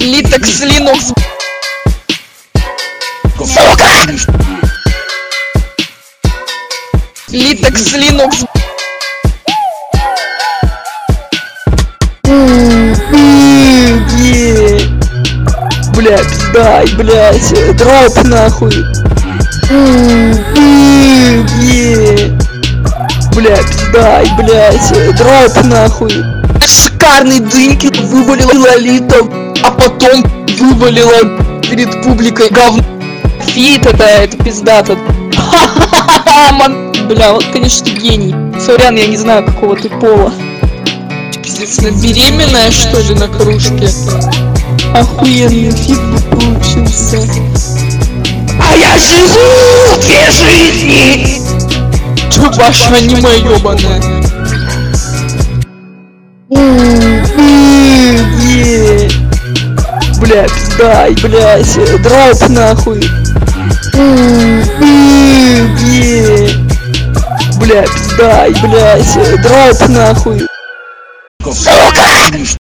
Литекс, Linux. Сука! Литекс, Linux. Бля, пиздай, блядь, дроп нахуй. Бля, пиздай, блядь, дроп нахуй. Шикарный дынки вывалила Лолита, а потом вывалила перед публикой говно. Фит это пиздато. Бля, вот, конечно, гений. Сорян, я не знаю, какого ты пола. Пиздец, беременная, что ли, на кружке? Охуенный фит получился. А я живу 2 жизни! Чё ваше аниме ёбаное? Бля, пиздай, блядь, дроп нахуй. Бля, пиздай, блядь, дроп нахуй. Сука!